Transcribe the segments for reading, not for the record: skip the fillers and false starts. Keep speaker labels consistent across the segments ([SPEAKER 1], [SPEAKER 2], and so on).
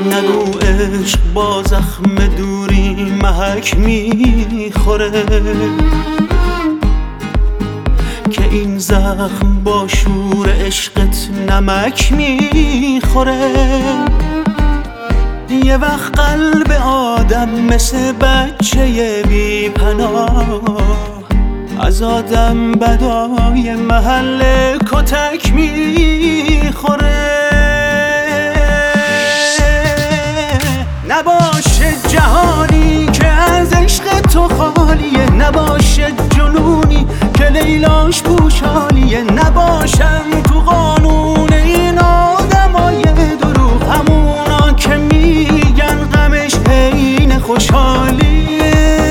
[SPEAKER 1] نگو عشق با زخم دوری محک میخوره، که این زخم با شور عشقت نمک میخوره. یه وقت قلب آدم مثل بچه بی پناه، از آدم بدای محل کتک میخوره. نباشه جهانی که از عشق تو خالیه، نباشه جنونی که لیلاش پوشالیه، نباشم تو قانون این آدمای دروغ، همونا که میگن غمش عین خوشحالیه.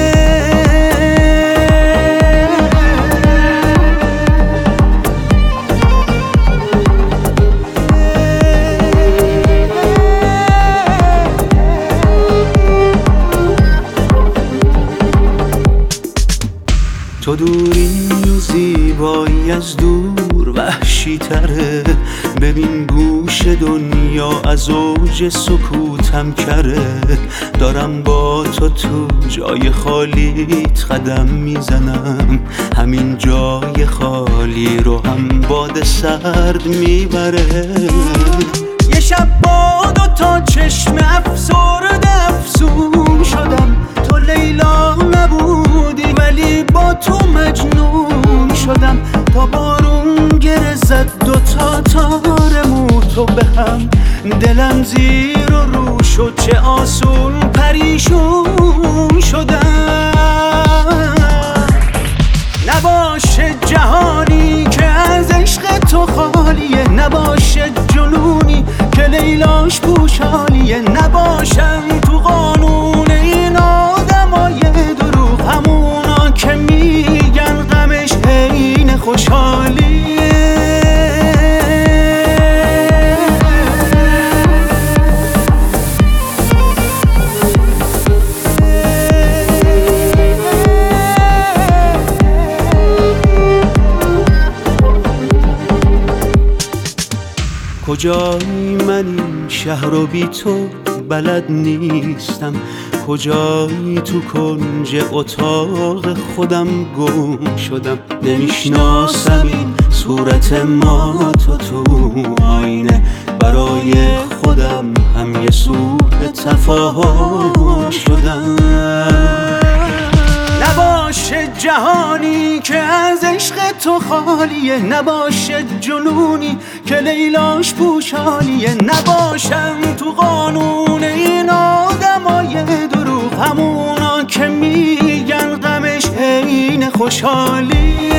[SPEAKER 1] تو دوری و زیبایی از دور وحشی تره، ببین گوش دنیا از اوج سکوتم کره. دارم با تو جای خالیت قدم میزنم، همین جای خالی رو هم باد سرد میبره. یه شب با دوتا چشم افسرده افسون شدم، تو لیلا نبودی ولی با تو مجنون شدم. تا بارون گره زد دوتا تار موتو به هم، دلم زیر و رو شد چه آسون پریشون شدم. نباشه جهانی که از عشق تو خالیه، نباشه جنونی که لیلاش پوشالیه، نباشم تو قانون این آدمای دروغ، همونا که میگن غمش عین خوشحالیه. کجایی من این شهر و بی تو بلد نیستم، کجایی تو کنج اتاق خودم گم شدم. نمیشناسم این صورت ما تو آینه، برای خودم هم یه سوء تفاهم شدم. نباشه جهانی که از عشق تو خالیه، نباشه جنونی که لیلاش پوشالیه، نباشم تو قانون این آدمای دروغ، همونا که میگن غمش عین خوشحالیه.